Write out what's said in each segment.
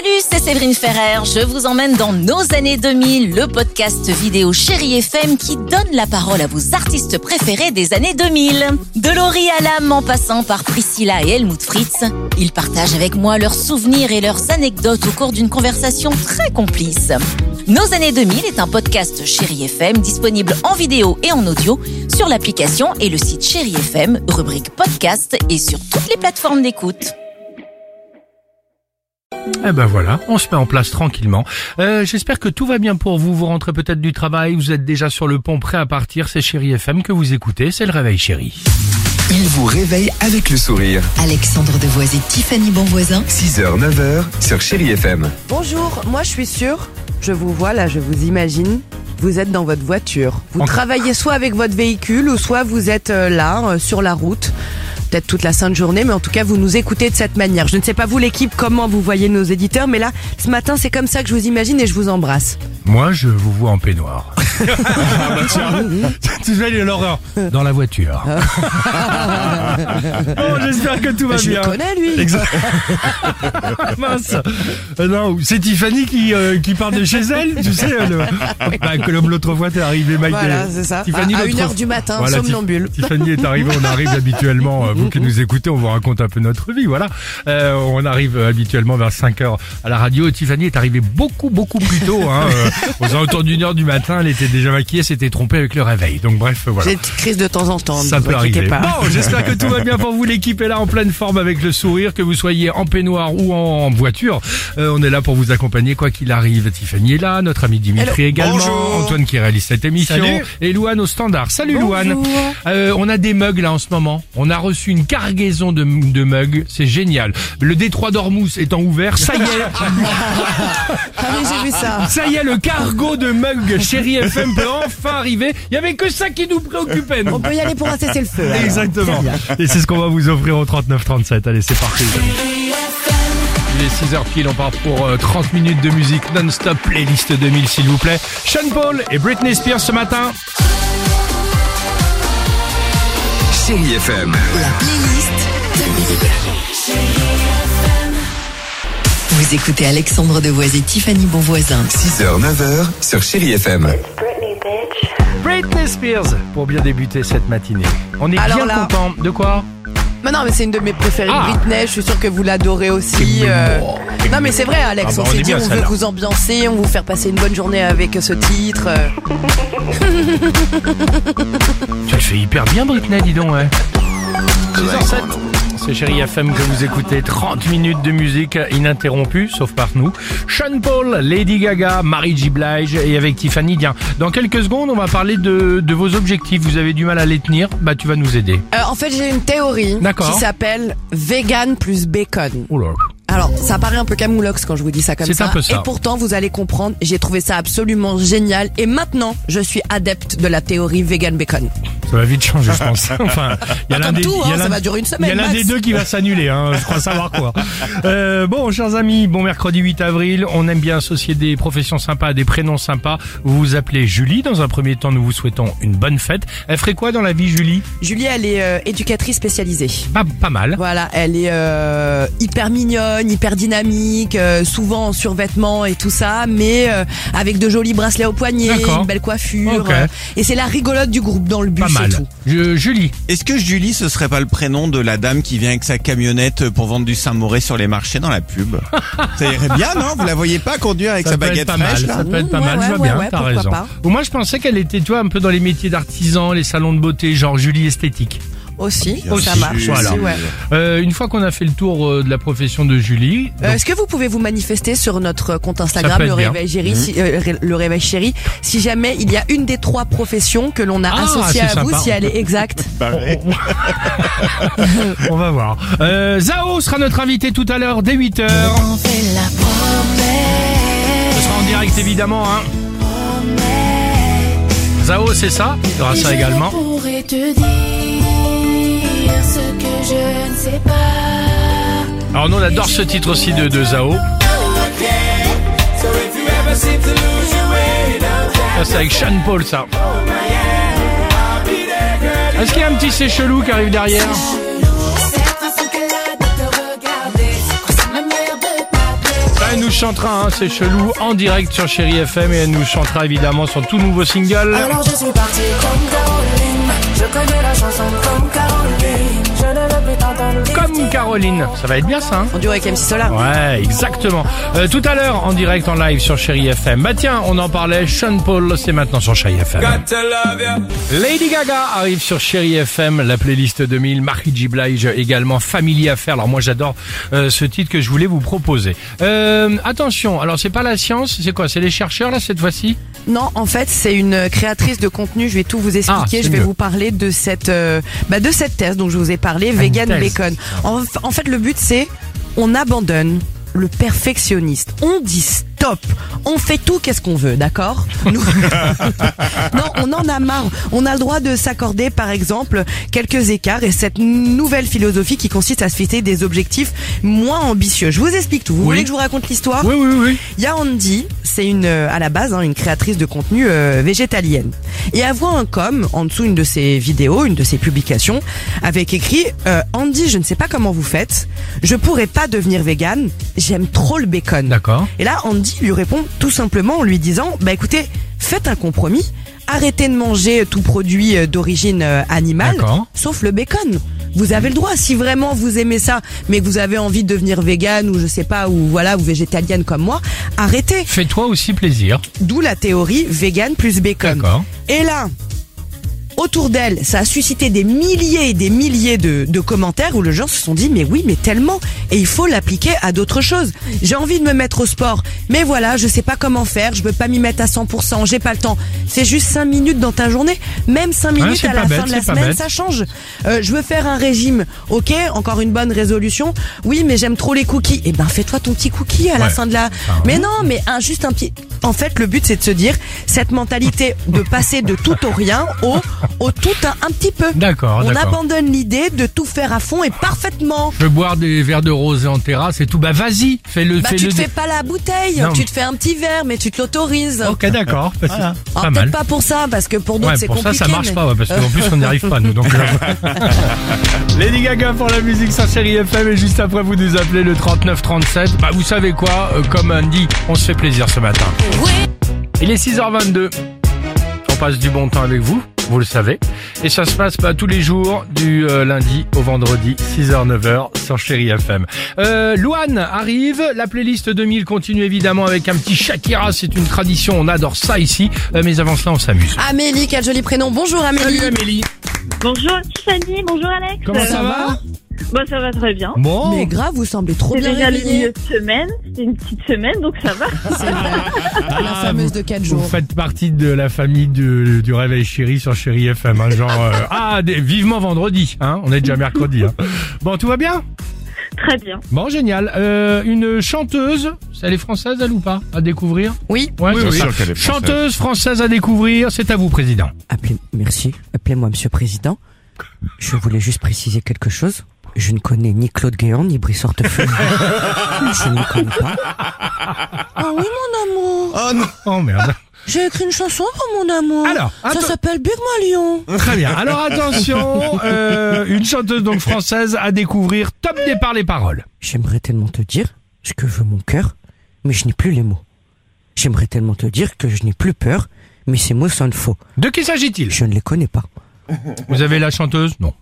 Salut, c'est Séverine Ferrer. Je vous emmène dans Nos années 2000, le podcast vidéo Chérie FM qui donne la parole à vos artistes préférés des années 2000. De Laurie Hallam en passant par Priscilla et Helmut Fritz, ils partagent avec moi leurs souvenirs et leurs anecdotes au cours d'une conversation très complice. Nos années 2000 est un podcast Chérie FM disponible en vidéo et en audio sur l'application et le site Chérie FM, rubrique podcast et sur toutes les plateformes d'écoute. Eh ben voilà, on se met en place tranquillement. J'espère que tout va bien pour vous. Vous rentrez peut-être du travail, vous êtes déjà sur le pont prêt à partir. C'est Chérie FM que vous écoutez, c'est le réveil chéri. Il vous réveille avec le sourire. Alexandre Devoise et Tiffany Bonvoisin. 6h, 9h sur Chérie FM. Bonjour, moi je suis sûre, je vous vois là, je vous imagine, vous êtes dans votre voiture. Vous travaillez soit avec votre véhicule ou soit vous êtes là, sur la route. Peut-être toute la sainte journée, mais en tout cas vous nous écoutez de cette manière. Je ne sais pas vous l'équipe comment vous voyez nos éditeurs, mais là ce matin c'est comme ça que je vous imagine et je vous embrasse. Moi je vous vois en peignoir. Tu fais l'horreur dans la voiture. Bon, j'espère que tout va Je bien. le connais lui. Exact. Mince. Non, c'est Tiffany qui part de chez elle, tu sais. Comme l'autre fois t'es arrivé, Mike. Voilà, c'est ça. Tiffany, à 1h du matin, voilà, somnambule. Tiffany est arrivée, on arrive habituellement, vous qui nous écoutez, on vous raconte un peu notre vie, voilà. On arrive habituellement vers 5h à la radio. Tiffany est arrivée beaucoup plus tôt, hein. Aux alentours d'1h du matin, elle était déjà maquillée, s'était trompée avec le réveil. Donc bref, voilà. J'ai une petite crise de temps en temps, ça ne vous peut inquiétez arriver. pas. Bon, j'espère que tout va bien pour vous. L'équipe est là en pleine forme avec le sourire, que vous soyez en peignoir ou en voiture. On est là pour vous accompagner quoi qu'il arrive. Tiffany est là, notre ami Dimitri également, Bonjour. Antoine qui réalise cette émission. Salut. Et Louane au standard. Salut Bonjour. Louane. On a des mugs là en ce moment. On a reçu une cargaison de mugs. C'est génial. Le détroit d'Ormuz étant ouvert, ça y est. Ah oui, j'ai vu ça. Ça y est, le cargo de mugs Chérie FM peut enfin arriver. Il y avait que ça qui nous préoccupait. On peut y aller pour un cessez-le-feu. alors. Exactement. Et c'est ce qu'on va vous offrir au 39-37. Allez, c'est parti. Il est 6h pile, on part pour 30 minutes de musique non-stop, playlist 2000 s'il vous plaît. Sean Paul et Britney Spears ce matin. Chérie FM. La playlist 2000. Vous écoutez Alexandre Devoise et Tiffany Bonvoisin. 6h, 9h sur Chérie FM. Britney Spears pour bien débuter cette matinée. On est Alors bien là- content. De quoi? Mais non, mais c'est une de mes préférées, Ah. Britney. Je suis sûr que vous l'adorez aussi. Non, mais c'est vrai, Alex. Ah bah, on on s'est est dit, bien, on veut celle-là. vous ambiancer, on veut vous faire passer une bonne journée avec ce titre. Tu le fais hyper bien Britney, dis donc, ouais. 6h07. C'est Chérie FM que vous écoutez. 30 minutes de musique ininterrompue, sauf par nous. Sean Paul, Lady Gaga, Mary J. Blige et avec Tiffany. Bien. Dans quelques secondes, on va parler de vos objectifs. Vous avez du mal à les tenir. Bah, tu vas nous aider. En fait, j'ai une théorie D'accord. qui s'appelle vegan plus bacon. Oh là. Alors, ça paraît un peu camoulox quand je vous dis ça comme C'est ça. un peu ça. Et pourtant, vous allez comprendre, j'ai trouvé ça absolument génial. Et maintenant, je suis adepte de la théorie vegan bacon. Ça va vite changer, je pense. Enfin, il y a l'un Comme des, tout, il y a hein, l'un- ça va durer une il y a semaine, l'un max. des deux qui va s'annuler, hein. Je crois savoir quoi. Bon, chers amis, bon mercredi 8 avril. On aime bien associer des professions sympas à des prénoms sympas. Vous vous appelez Julie. Dans un premier temps, nous vous souhaitons une bonne fête. Elle ferait quoi dans la vie, Julie? Julie, elle est éducatrice spécialisée. Pas mal. Voilà, elle est hyper mignonne, hyper dynamique, souvent en survêtement et tout ça, mais avec de jolis bracelets au poignet, D'accord. une belle coiffure. Ok. Et c'est la rigolote du groupe dans le bus Pas mal. et tout. Julie. Est-ce que Julie, ce serait pas le prénom de la dame qui vient avec sa camionnette pour vendre du Saint-Mauré sur les marchés dans la pub? Ça irait bien, non? Vous la voyez pas conduire avec Ça sa peut être baguette pas mal. fraîche, là? Ça peut être pas Ouais, mal. Je vois ouais, bien. ouais, T'as pourquoi raison. pas. Ou moi, je pensais qu'elle était, tu vois, un peu dans les métiers d'artisan, les salons de beauté, genre Julie esthétique. Aussi, Bien ça sûr. marche Voilà. aussi, ouais. Une fois qu'on a fait le tour de la profession de Julie, donc, Est-ce que vous pouvez vous manifester sur notre compte Ça Instagram, peut le être bien. Réveil Chéri, le Réveil Chéri, si jamais il y a une des 3 professions que l'on a Ah, associées c'est à vous, sympa. si elle est exacte. on va voir. Zao sera notre invité tout à l'heure dès 8h. Ce sera en direct évidemment, hein. Zao, c'est ça. Il y aura ça également. Je pourrais te dire ce que je ne sais pas. Alors nous on adore ce titre aussi de Zao. Ça c'est avec Sean Paul ça. Est-ce qu'il y a un petit c'est chelou qui arrive derrière? Cette façon qu'elle a de te regarder, c'est presque ma manière de t'appeler. Elle nous chantera, c'est chelou, en direct sur Chérie FM et elle nous chantera évidemment son tout nouveau single. Alors je suis parti comme Caroline. Je connais la chanson comme Caroline. Je ne veux plus t'entendre dire. Comme Caroline, ça va être bien ça, hein? On duo avec MC Solar. Ouais, exactement. Tout à l'heure, en direct, en live sur Chérie FM. Bah tiens, on en parlait, Sean Paul, c'est maintenant sur Chérie FM. Lady Gaga arrive sur Chérie FM, la playlist 2000, Mary J. Blige également, Family Affair. Alors moi j'adore ce titre que je voulais vous proposer. Attention, alors c'est pas la science, c'est quoi? C'est les chercheurs là cette fois-ci? Non, en fait, c'est une créatrice de contenu. Je vais tout vous expliquer. c'est Je vais mieux. vous parler de cette thèse dont je vous ai parlé, vegan thèse. bacon. En fait, le but c'est on abandonne le perfectionniste. On dit stop. On fait tout qu'est-ce qu'on veut, d'accord? Nous- Non, on en a marre. On a le droit de s'accorder, par exemple, quelques écarts et cette nouvelle philosophie qui consiste à se fixer des objectifs moins ambitieux. Je vous explique tout. Vous voulez que je vous raconte l'histoire? Oui. Il y a Andy, c'est à la base une créatrice de contenu végétalienne. Et elle voit un com en dessous une de ses vidéos, une de ses publications, avec écrit Andy, je ne sais pas comment vous faites, je pourrais pas devenir vegan, j'aime trop le bacon. D'accord. Et là, Andy lui répond tout simplement en lui disant, bah écoutez, faites un compromis, arrêtez de manger tout produit d'origine animale, D'accord. sauf le bacon. Vous avez le droit, si vraiment vous aimez ça, mais que vous avez envie de devenir vegan ou je sais pas, ou voilà, ou végétalienne comme moi, arrêtez. Fais-toi aussi plaisir. D'où la théorie vegan plus bacon. D'accord. Et là, autour d'elle, ça a suscité des milliers et des milliers de commentaires où les gens se sont dit mais oui, mais tellement, et il faut l'appliquer à d'autres choses. J'ai envie de me mettre au sport, mais voilà, je sais pas comment faire, je peux pas m'y mettre à 100%, j'ai pas le temps. C'est juste 5 minutes dans ta journée, même 5 minutes c'est à pas la bête, fin de la c'est pas semaine, bête. ça change. Je veux faire un régime, ok, encore une bonne résolution. Oui, mais j'aime trop les cookies. Eh ben fais-toi ton petit cookie à la Ouais. fin de la... Mais non, mais juste un petit... En fait, le but c'est de se dire, cette mentalité de passer de tout au rien au tout un petit peu. D'accord, On d'accord. abandonne l'idée de tout faire à fond et parfaitement. Je veux boire des verres de rosé en terrasse et tout. Bah vas-y, fais-le. Bah tu te fais pas la bouteille, Non. tu te fais un petit verre, mais tu te l'autorises. Ok, d'accord. Bah, c'est Alors, pas peut-être mal. pas pour ça, parce que pour d'autres Ouais, c'est pour compliqué. ça marche mais- pas, ouais, parce qu'en plus on n'y arrive pas nous. Donc, Lady Gaga pour la musique sur Chérie FM et juste après vous nous appelez le 3937. Bah vous savez quoi, comme Andy, on se fait plaisir ce matin. Il est 6h22. On passe du bon temps avec vous, vous le savez. Et ça se passe tous les jours du lundi au vendredi, 6h-9h sur Chérie FM. Louane arrive, la playlist 2000 continue évidemment avec un petit Shakira, c'est une tradition, on adore ça ici. Mais avant cela, on s'amuse. Amélie, quel joli prénom. Bonjour Amélie. Salut Amélie. Bonjour Tiffany, bonjour Alex. Comment ça va? Bah ça va très bien. Bon. Mais grave, vous semblez trop C'est bien déjà le réveillée. milieu de semaine, c'est une petite semaine donc ça va. La fameuse de 4 Vous jours. faites partie de la famille du Réveil Chéri sur Chérie FM, hein, genre vivement vendredi, hein, on est déjà mercredi. Hein. Bon, tout va bien? Très bien. Bon, génial. Une chanteuse, elle est française elle ou pas? À découvrir? Oui. Ouais, Oui, c'est oui, ça. sûr qu'elle est française. Chanteuse française à découvrir, c'est à vous, président. Merci. Appelez-moi Monsieur Président. Je voulais juste préciser quelque chose. Je ne connais ni Claude Guéant, ni Brice Hortefeux. Je ne le connais pas. Ah oui, mon amour. Oh non. Oh merde. J'ai écrit une chanson pour mon amour. Alors, ça attends. s'appelle Bug-moi Lion. Très bien. Alors attention, une chanteuse donc française à découvrir. Top départ les paroles. J'aimerais tellement te dire ce que veut mon cœur, mais je n'ai plus les mots. J'aimerais tellement te dire que je n'ai plus peur, mais ces mots sonnent faux. De qui s'agit-il? Je ne les connais pas. Vous avez la chanteuse? Non.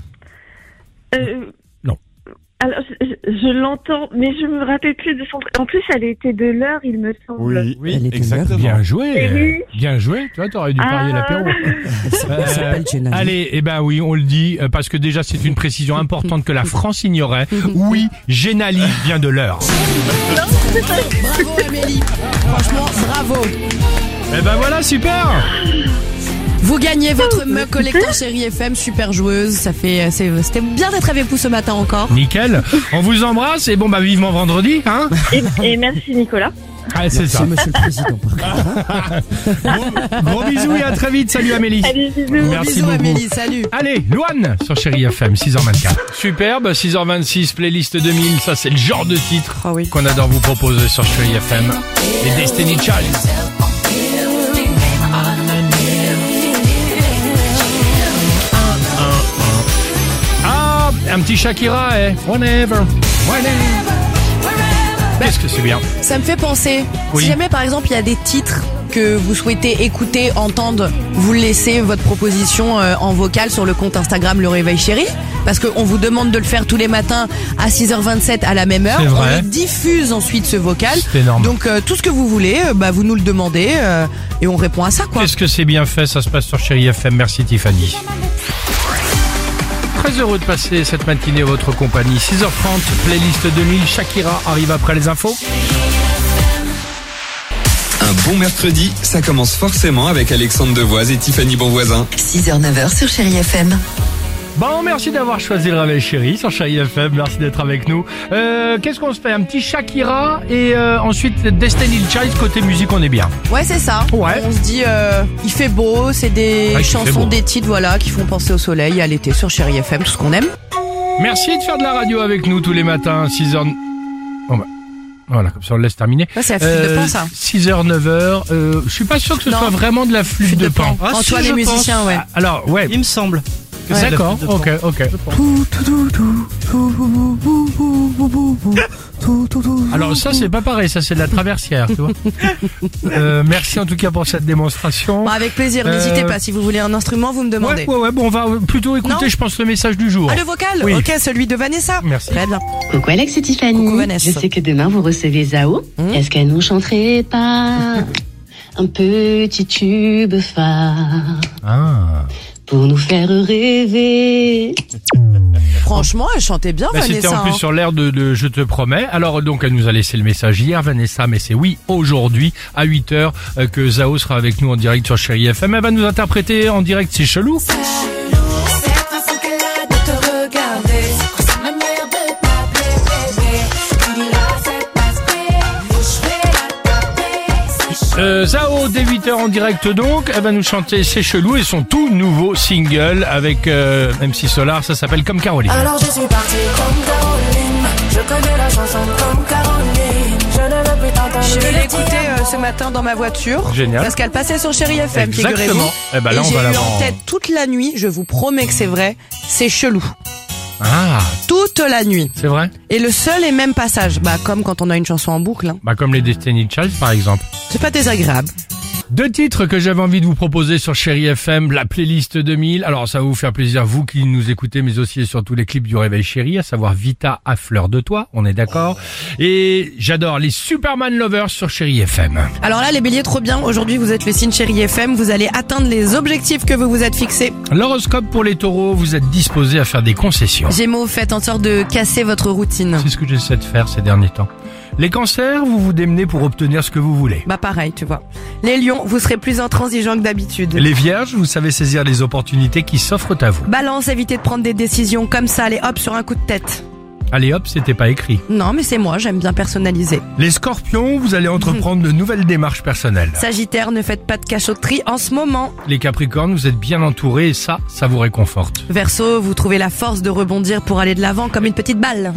Non. Alors je l'entends, mais je me rappelle plus de son. En plus, elle était de l'heure, il me semble. Elle est de exactement. Bien joué. Eh oui. Bien joué. Tu vois, t'aurais dû parier l'apéro. Elle s'appelle Jenna. Allez, eh ben oui, on le dit, parce que déjà c'est une précision importante que la France ignorait. Oui, Génali vient de l'heure. Bravo Amélie. Franchement, bravo. Eh ben voilà, super. Vous gagnez votre mug collector Chérie FM, super joueuse. C'était bien d'être avec vous ce matin encore. Nickel. On vous embrasse et bon bah vivement vendredi, hein. Et merci Nicolas. Ah, c'est ça. Monsieur le Président. Gros bisous et à très vite. Salut Amélie. Allez, bisous. Merci Bisous beaucoup. Amélie, salut. Allez, Louane sur Chérie FM, 6h24. Superbe, 6h26, playlist 2000. Ça, c'est le genre de titre Ah oui. qu'on adore vous proposer sur Chérie FM. Les Destiny Child. Ah, un petit Shakira, Whenever. Qu'est-ce que c'est bien. Ça me fait penser, Oui. si jamais par exemple il y a des titres que vous souhaitez écouter, entendre, vous laissez votre proposition en vocal sur le compte Instagram Le Réveil Chéri, parce qu'on vous demande de le faire tous les matins à 6h27 à la même heure. C'est vrai. On diffuse ensuite ce vocal. C'est énorme. Donc tout ce que vous voulez, vous nous le demandez et on répond à ça quoi. Qu'est-ce que c'est bien fait, ça se passe sur Chéri FM. Merci Tiffany. Très heureux de passer cette matinée à votre compagnie. 6h30, playlist 2000, Shakira arrive après les infos. Un bon mercredi, ça commence forcément avec Alexandre Devoise et Tiffany Bonvoisin. 6h, 9h sur Chéri FM. Bon, merci d'avoir choisi le Réveil Chéri sur Chéri FM, merci d'être avec nous. Qu'est-ce qu'on se fait? Un petit Shakira et ensuite Destiny Child, côté musique on est bien. Ouais, c'est ça. Ouais. On se dit, il fait beau, c'est des Ouais, il fait chansons, beau. des titres, voilà, qui font penser au soleil, à l'été sur Chéri FM, tout ce qu'on aime. Merci de faire de la radio avec nous tous les matins, 6h... Bon bah, voilà, comme ça on le laisse terminer. Ouais, c'est la flûte de pan, ça. 6h, 9h, je suis pas sûr que ce Non. soit vraiment de la flûte de pan. Ah, Antoine les musiciens, ouais. Alors, ouais. Il me semble. que Ouais. c'est de la D'accord, flûte de pan. ok. Alors ça c'est pas pareil, ça c'est de la traversière, tu vois. Merci en tout cas pour cette démonstration. Bon, avec plaisir, n'hésitez pas, si vous voulez un instrument, vous me demandez. Ouais, bon on va plutôt écouter Non. je pense le message du jour. Ah, le vocal? Oui. Ok, celui de Vanessa. Merci. Très bien. Coucou Alex, c'est Tiffany. Coucou Vanessa. Je sais que demain vous recevez Zao. Est-ce qu'elle nous chanterait pas un petit tube phare Ah. pour nous faire rêver? Franchement, elle chantait bien, Bah, c'était Vanessa. en plus hein. sur l'air de Je te promets. Alors donc elle nous a laissé le message hier Vanessa, mais c'est oui aujourd'hui à 8h que Zao sera avec nous en direct sur Chéri FM. Elle va nous interpréter en direct, c'est chelou. Cette façon qu'elle a de te regarder, sa manière de t'appeler bébé, il a cette aspect, je vais l'attraper, c'est chaud. Zao dès 8h en direct donc, elle va nous chanter C'est chelou et son tout nouveau single avec MC Solar, ça s'appelle Comme Caroline. Alors je suis partie comme Caroline, je connais la chanson comme Caroline, je ne veux plus t'entendre. Je vais dire l'écouter ti amo. ce matin dans ma voiture. Génial. Parce qu'elle passait sur Chéri FM, Exactement. figurez-vous. Eh ben là, Et on j'ai va eu l'avoir en en- tête toute la nuit, je vous promets que c'est vrai, c'est chelou. Ah, Toute la nuit. c'est vrai. Et le seul et même passage, comme quand on a une chanson en boucle, hein. Bah comme les Destiny Child par exemple. C'est pas désagréable. Deux titres que j'avais envie de vous proposer sur Chéri FM, la playlist 2000. Alors ça va vous faire plaisir, vous qui nous écoutez, mais aussi et surtout les clips du Réveil Chéri, à savoir Vita à fleur de toi, on est d'accord. Et j'adore les Superman Lovers sur Chéri FM. Alors là, les béliers, trop bien. Aujourd'hui, vous êtes le signe Chéri FM. Vous allez atteindre les objectifs que vous vous êtes fixés. L'horoscope pour les taureaux, vous êtes disposés à faire des concessions. Gémeaux, faites en sorte de casser votre routine. C'est ce que j'essaie de faire ces derniers temps. Les cancers, vous vous démenez pour obtenir ce que vous voulez. Pareil, tu vois. Les lions, vous serez plus intransigeants que d'habitude. Les vierges, vous savez saisir les opportunités qui s'offrent à vous. Balance, évitez de prendre des décisions comme ça, allez hop, sur un coup de tête. Allez hop, c'était pas écrit. Non, mais c'est moi, j'aime bien personnaliser. Les scorpions, vous allez entreprendre de nouvelles démarches personnelles. Sagittaire, ne faites pas de cachotterie en ce moment. Les capricornes, vous êtes bien entourés et ça vous réconforte. Verseau, vous trouvez la force de rebondir pour aller de l'avant comme une petite balle.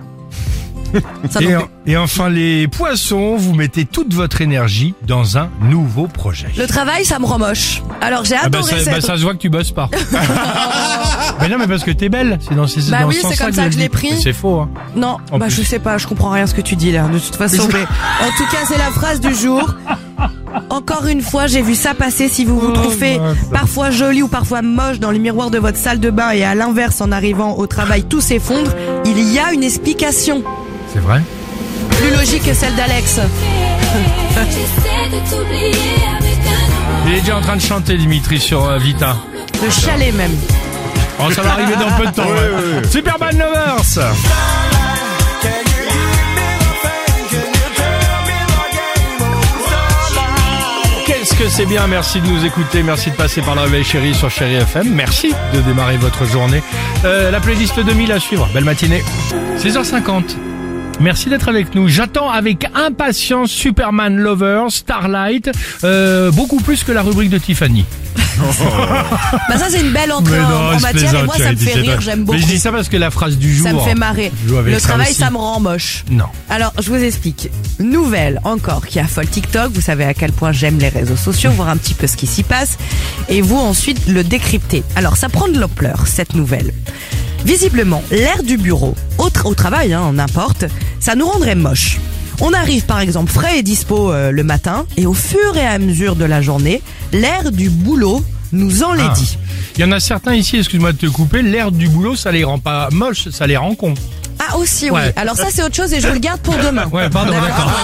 Ça non plus. Et enfin les poissons, vous mettez toute votre énergie dans un nouveau projet. Le travail, ça me rend moche. Alors j'ai Ah bah adoré ça, cette... ça se voit que tu bosses pas. Mais non mais parce que t'es belle, c'est dans ces Bah dans oui, ce c'est sens-là comme ça je que je le l'ai dis. pris. C'est faux hein. Non, En plus. je sais pas, je comprends rien à ce que tu dis là, de toute façon. Mais en tout cas, c'est la phrase du jour. Encore une fois, j'ai vu ça passer. Si vous vous trouvez mince. parfois jolie ou parfois moche dans le miroir de votre salle de bain et à l'inverse, en arrivant au travail, tout s'effondre, il y a une explication. C'est vrai. Plus logique que celle d'Alex. J'essaie de t'oublier avec un Il est déjà en train de chanter Dimitri sur Vita. Le chalet même. Oh ça va arriver dans peu de temps. Ouais. Superman Lovers. Qu'est-ce que c'est bien, merci de nous écouter, merci de passer par le Réveil Chéri sur Chéri FM, merci de démarrer votre journée. La playlist 2000 à suivre, belle matinée. 6h50. Merci d'être avec nous. J'attends avec impatience Superman Lover, Starlight, beaucoup plus que la rubrique de Tiffany. Bah ça, c'est une belle entrée en matière et moi, ça me fait rire, j'aime beaucoup. Mais je dis ça parce que la phrase du jour. Ça me fait marrer. joue avec Le ça travail, aussi. ça me rend moche. Non. Alors, je vous explique. Nouvelle encore qui affole TikTok. Vous savez à quel point j'aime les réseaux sociaux, voir un petit peu ce qui s'y passe. Et vous, ensuite, le décrypter. Alors, ça prend de l'ampleur, cette nouvelle. Visiblement, l'ère du bureau, au travail, n'importe, ça nous rendrait moche. On arrive par exemple frais et dispo le matin, et au fur et à mesure de la journée, l'air du boulot nous enlaidit. Il y en a certains ici, excuse-moi de te couper, l'air du boulot, ça les rend pas moches, ça les rend cons. Ah aussi, Ouais. oui. Alors ça c'est autre chose et je le garde pour demain. Ouais, pardon, d'accord.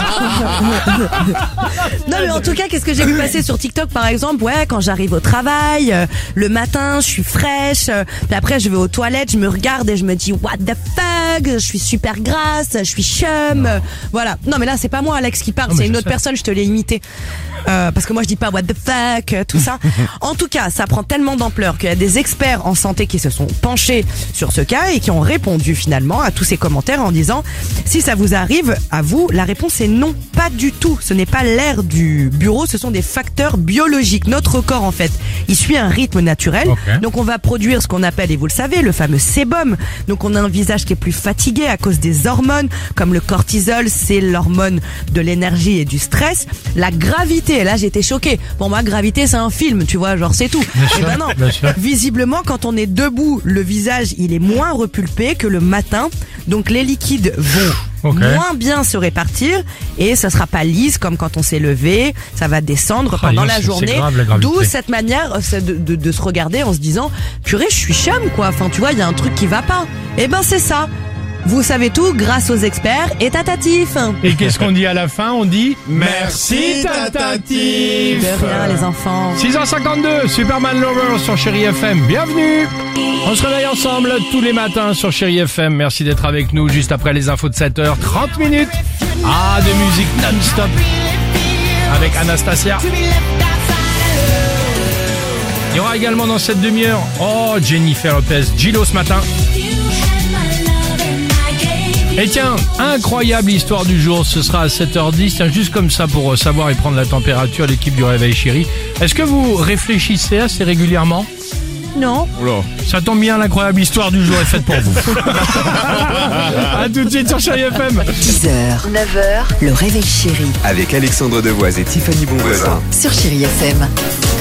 Non mais en tout cas, qu'est-ce que j'ai vu passer sur TikTok par exemple? Ouais, quand j'arrive au travail, le matin, je suis fraîche, puis après je vais aux toilettes, je me regarde et je me dis what the fuck, je suis super grasse, je suis chum, voilà. Non mais là c'est pas moi Alex qui parle, Non, mais c'est une je autre sais. personne, je te l'ai imité. Parce que moi je dis pas what the fuck, tout ça. En tout cas, ça prend tellement d'ampleur qu'il y a des experts en santé qui se sont penchés sur ce cas et qui ont répondu finalement à tous ces commentaires en disant si ça vous arrive, à vous, la réponse est non, pas du tout. Ce n'est pas l'air du bureau, ce sont des facteurs biologiques. Notre corps en fait, il suit un rythme naturel. Ok. Donc on va produire ce qu'on appelle, et vous le savez, le fameux sébum. Donc on a un visage qui est plus fatigué à cause des hormones, comme le cortisol, c'est l'hormone de l'énergie et du stress. La gravité, et là j'étais choquée. Pour moi, gravité c'est un film, tu vois, genre c'est tout. sûr, Et ben non. bien sûr. Visiblement, quand on est debout, le visage il est moins repulpé que le matin. Donc les liquides vont Ok. moins bien se répartir et ça sera pas lisse comme quand on s'est levé. Ça va descendre pendant dis donc, la c'est journée. grave, la gravité. D'où cette manière de se regarder en se disant purée, je suis chum quoi. Enfin tu vois, il y a un truc qui va pas. Et ben c'est ça. Vous savez tout grâce aux experts et tatatif. Et qu'est-ce qu'on dit à la fin? On dit merci Tatatif. De rien les enfants. 6h52, Superman Lover sur Chérie FM. Bienvenue. On se réveille ensemble tous les matins sur Chérie FM. Merci d'être avec nous juste après les infos de 7h. 30 minutes. Ah, de musique non-stop. Avec Anastasia. Il y aura également dans cette demi-heure, Jennifer Lopez, Gillo ce matin. Et tiens, incroyable histoire du jour, ce sera à 7h10, tiens, juste comme ça pour savoir et prendre la température, l'équipe du Réveil Chéri. Est-ce que vous réfléchissez assez régulièrement? Non. Ça tombe bien, l'incroyable histoire du jour est faite pour vous. A tout de suite sur Chéri FM. 10h, 9h, le réveil chéri Avec Alexandre Devoise et Tiffany Bonvoisin. sur Chérie FM.